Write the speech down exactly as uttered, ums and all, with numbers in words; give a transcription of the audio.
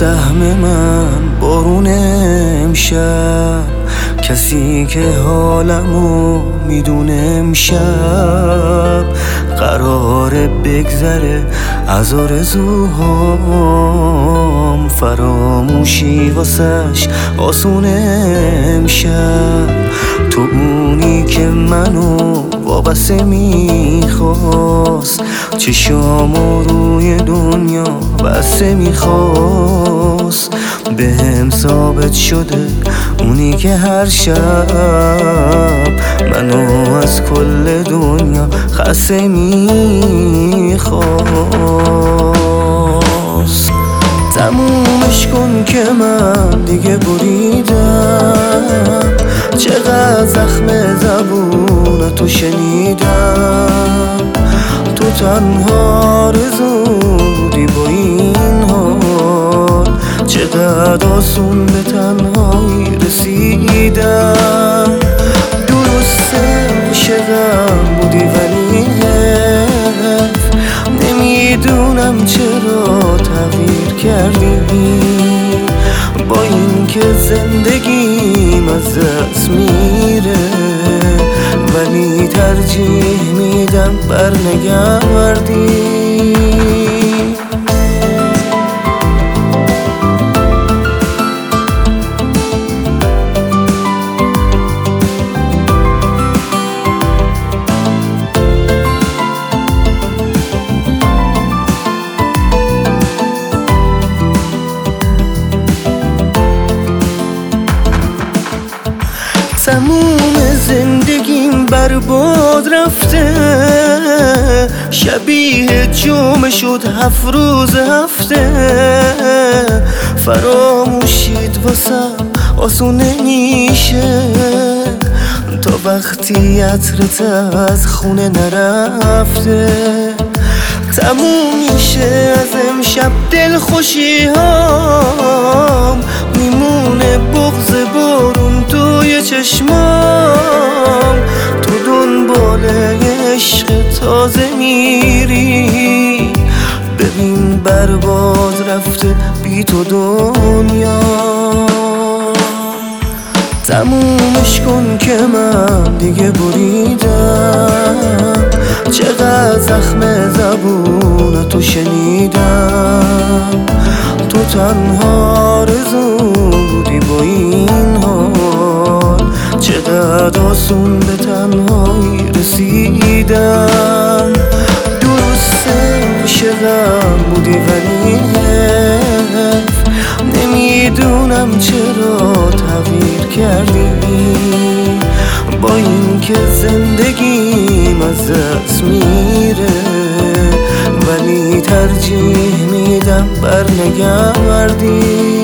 سهم من بارون امشب، کسی که حالمو میدونه امشب قراره بگذره از آرزوهام، فراموشی واسش آسونه امشب. تو اونی که منو وابسته میخواست، چشامو روی دنیا بسته میخواست، به هم ثابت شده اونی که هر شب منو از کل دنیا خسته میخواست. تمومش کن که من دیگه بریدم، چقدر زخم زبون تو شنیدم. تو تنها آرزو بودی با این حال، چقدر آسون به تنهایی رسیدم. درسته عاشقم بودی ولی حیف، نمیدونم چرا تغییر کردی. با این که زندگیم از دست میره، ولی ترجیح میدم برنگردی. تموم زندگیم برباد رفته، شبیه جمعه شد هفت روز هفته. فراموشید واسم آسون نمیشه، تا وقتی عطرت از خونه نرفته. تموم میشه از امشب دل خوشی هام، میمونه بغض بارون توی چشمام. تو دنبال عشق تازه میری، ببین برباد رفته بی تو دنیا. تمومش کن که من دیگه بریدم، چقدر زخم زبون تو شنیدم. تو تنها آرزو بودی با این حال، چقدر آسون به تنهایی رسیدم. درسته عاشقم بودی ولی حیف، نمیدونم چرا تغییر کردی. با این که زندگیم از دست میره، ولی ترجیح میدم برنگردی.